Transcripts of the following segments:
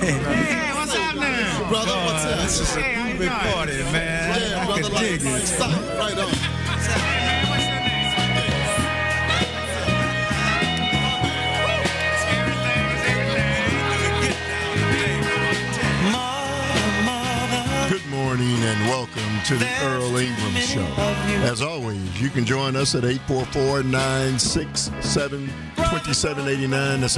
Hey, what's happening? Brother, what's up? This is a groovy party, man. Yeah, I brother, can dig like, it. stop right on. Good morning and welcome to the Earl Ingram Show. As always, you can join us at 844-967-2789. That's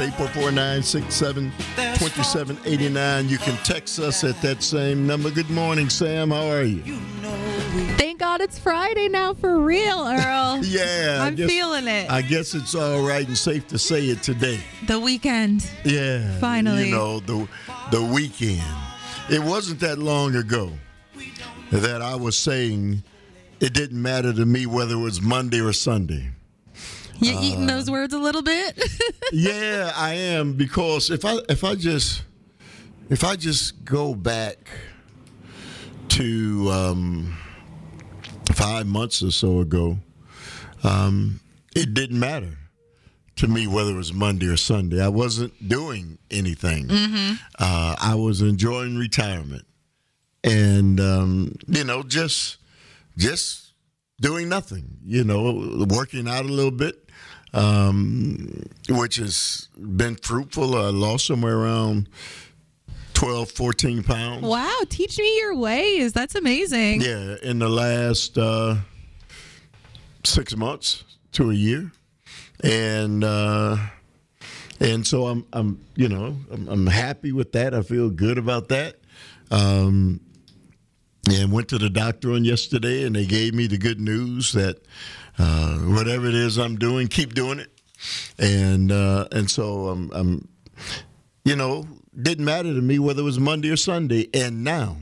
844-967-2789. You can text us at that same number. Good morning, Sam. How are you? Thank God it's Friday now for real, Earl. Yeah. I'm feeling it. I guess it's all right and safe to say it today. The weekend. Yeah. Finally. You know, the weekend. It wasn't that long ago that I was saying it didn't matter to me whether it was Monday or Sunday. You eating those words a little bit? Yeah, I am, because if I just go back to 5 months or so ago, it didn't matter to me whether it was Monday or Sunday. I wasn't doing anything. Mm-hmm. I was enjoying retirement, and just doing nothing. Working out a little bit, which has been fruitful. I lost somewhere around 12, 14 pounds. Wow, teach me your ways. That's amazing. Yeah, in the last 6 months to a year. And so I'm happy with that. I feel good about that. And went to the doctor on yesterday, and they gave me the good news that whatever it is I'm doing, keep doing it. And so I'm didn't matter to me whether it was Monday or Sunday. And now,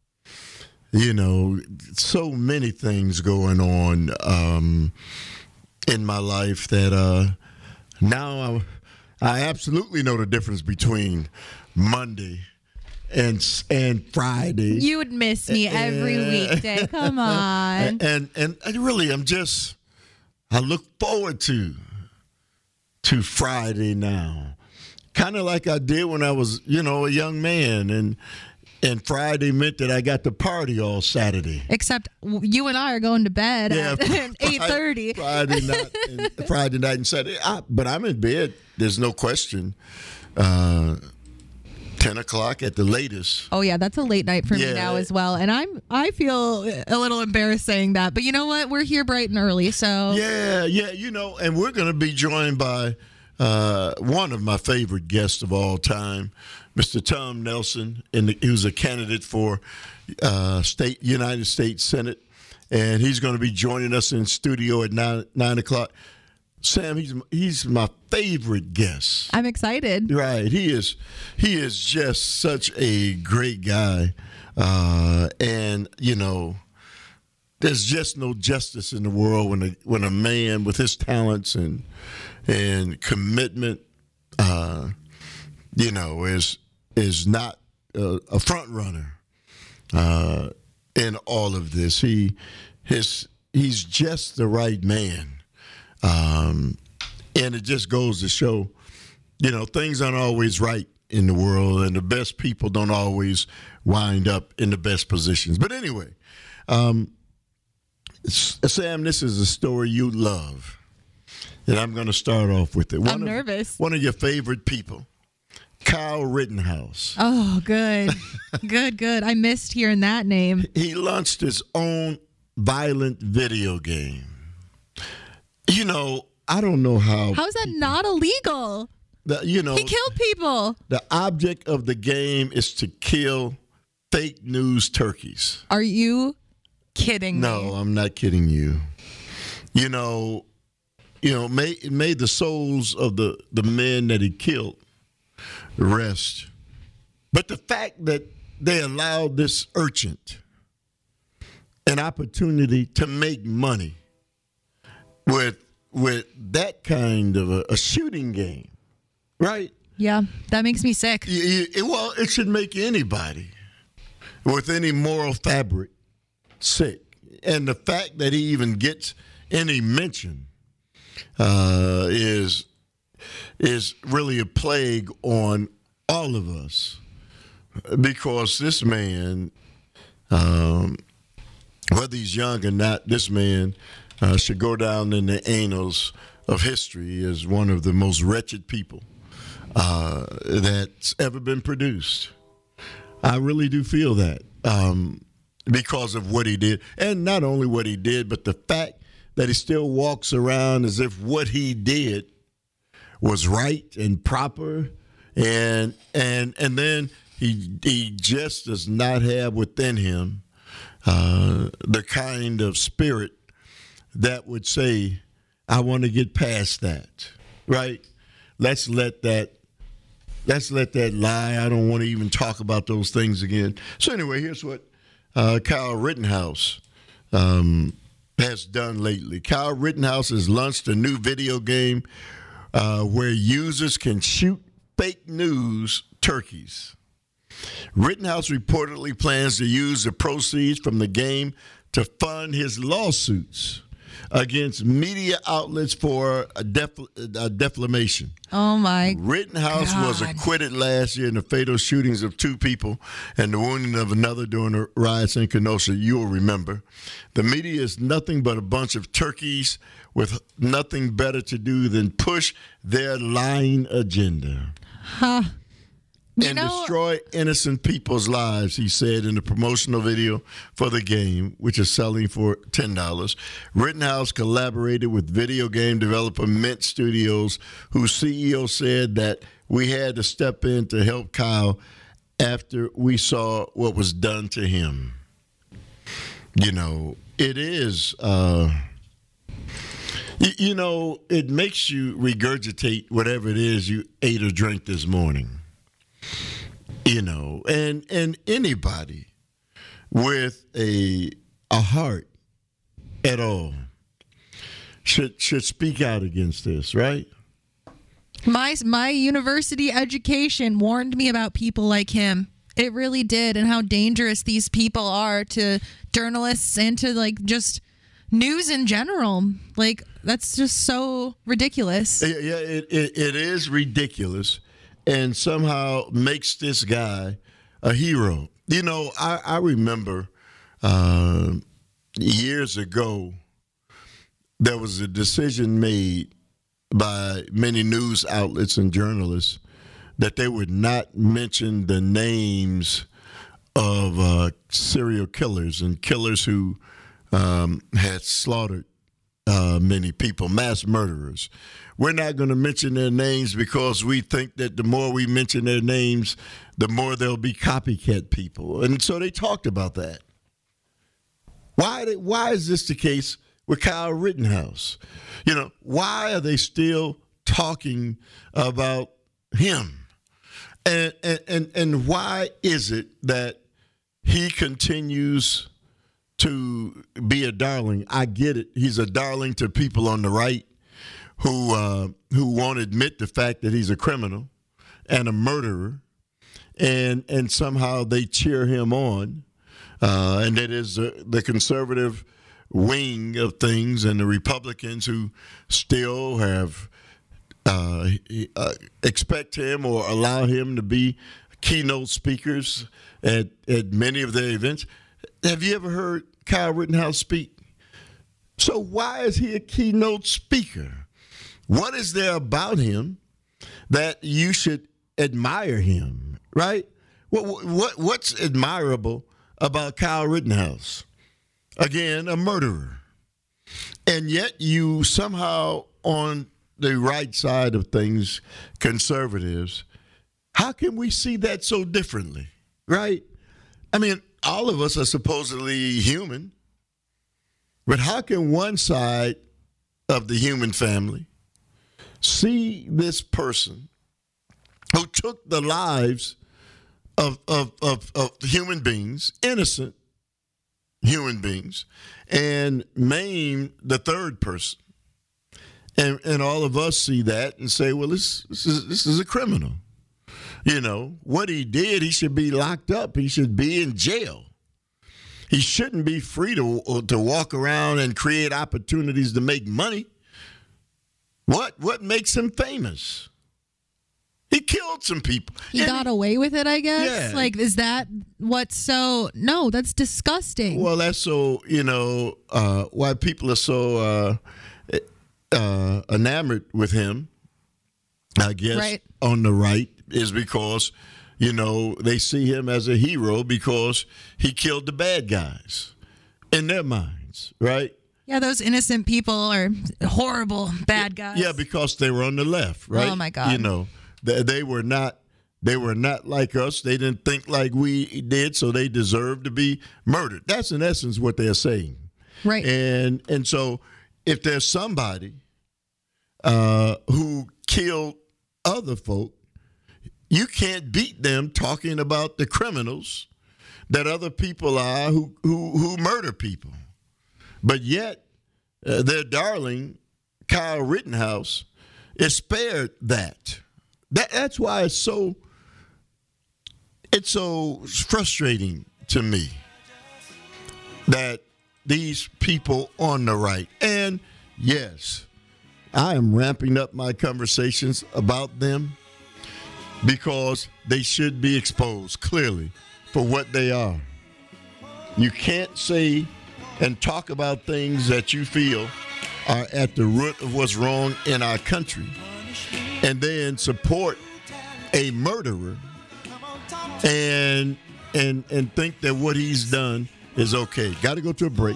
so many things going on in my life that now I absolutely know the difference between Monday and Friday. You would miss me every weekday. Come on. And really, I look forward to Friday now, kind of like I did when I was a young man, and Friday meant that I got to party all Saturday. Except you and I are going to bed at 8:30. Friday night and Saturday. But I'm in bed. There's no question. 10 o'clock at the latest. Oh yeah, that's a late night for me now as well, and I feel a little embarrassed saying that, but you know what? We're here bright and early, so yeah, and we're going to be joined by one of my favorite guests of all time, Mr. Tom Nelson, who's a candidate for United States Senate, and he's going to be joining us in studio at 9 o'clock. Sam, he's my favorite guest. I'm excited. Right, he is just such a great guy, and there's just no justice in the world when a man with his talents and commitment, is not a front runner in all of this. He's just the right man. And it just goes to show, things aren't always right in the world, and the best people don't always wind up in the best positions. But anyway, Sam, this is a story you love, and I'm going to start off with it. I'm nervous. One of your favorite people, Kyle Rittenhouse. Oh, good. Good. I missed hearing that name. He launched his own violent video game. I don't know how. How is that not illegal? He killed people. The object of the game is to kill fake news turkeys. Are you kidding me? No, I'm not kidding you. Made the souls of the men that he killed rest. But the fact that they allowed this urchin an opportunity to make money with that kind of a shooting game, right? Yeah, that makes me sick. It should make anybody with any moral fabric sick. And the fact that he even gets any mention is really a plague on all of us. because this man, whether he's young or not, this man should go down in the annals of history as one of the most wretched people that's ever been produced. I really do feel that because of what he did. And not only what he did, but the fact that he still walks around as if what he did was right and proper. And then he just does not have within him the kind of spirit that would say, I want to get past that, right? Let's let that lie. I don't want to even talk about those things again. So anyway, here's what Kyle Rittenhouse has done lately. Kyle Rittenhouse has launched a new video game where users can shoot fake news turkeys. Rittenhouse reportedly plans to use the proceeds from the game to fund his lawsuits against media outlets for defamation. Oh, my Rittenhouse God. was acquitted last year in the fatal shootings of 2 people and the wounding of another during the riots in Kenosha. You'll remember. The media is nothing but a bunch of turkeys with nothing better to do than push their lying agenda. Huh. And destroy innocent people's lives, he said in the promotional video for the game, which is selling for $10. Rittenhouse collaborated with video game developer Mint Studios, whose CEO said that we had to step in to help Kyle after we saw what was done to him. You know, it is, it makes you regurgitate whatever it is you ate or drank this morning. You know, and anybody with a heart at all should speak out against this, right? My university education warned me about people like him. It really did, and how dangerous these people are to journalists and to just news in general. That's just so ridiculous. Yeah, it is ridiculous. And somehow makes this guy a hero. You know, I remember years ago, there was a decision made by many news outlets and journalists that they would not mention the names of serial killers and killers who had slaughtered many people, mass murderers. We're not going to mention their names because we think that the more we mention their names, the more there'll be copycat people. And so they talked about that. Why is this the case with Kyle Rittenhouse? You know, why are they still talking about him? And why is it that he continues to be a darling? I get it. He's a darling to people on the right who won't admit the fact that he's a criminal and a murderer, and somehow they cheer him on. And that is the conservative wing of things, and the Republicans who still have expect him or allow him to be keynote speakers at many of their events. Have you ever heard Kyle Rittenhouse speak? So why is he a keynote speaker? What is there about him that you should admire him, right? What's admirable about Kyle Rittenhouse? Again, a murderer. And yet you somehow, on the right side of things, conservatives, how can we see that so differently, right? I mean, all of us are supposedly human, but how can one side of the human family see this person who took the lives of human beings, innocent human beings, and maimed the third person? And all of us see that and say, well, this is a criminal. You know, what he did, he should be locked up. He should be in jail. He shouldn't be free to walk around and create opportunities to make money. What makes him famous? He killed some people. He got away with it, I guess. Yeah. Like, is that what's so? No, that's disgusting. Well, that's so, why people are so enamored with him, I guess, Right. on the right, is because, they see him as a hero because he killed the bad guys in their minds, right? Yeah, those innocent people are horrible bad guys. Yeah, because they were on the left, right? Oh, my God. They were not like us. They didn't think like we did, so they deserved to be murdered. That's in essence what they're saying. Right. And so if there's somebody who killed other folk, you can't beat them talking about the criminals that other people are who murder people. But yet, their darling, Kyle Rittenhouse, is spared that. That's why it's so frustrating to me that these people on the right, and yes, I am ramping up my conversations about them because they should be exposed clearly for what they are. You can't say and talk about things that you feel are at the root of what's wrong in our country and then support a murderer and think that what he's done is okay. Got to go to a break.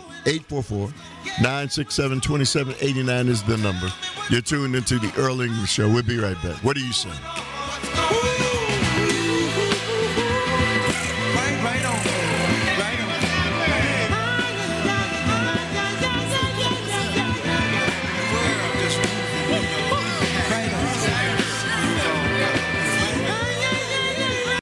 844-967-2789 is the number. You're tuned into the Earl English Show. We'll be right back. What are you saying?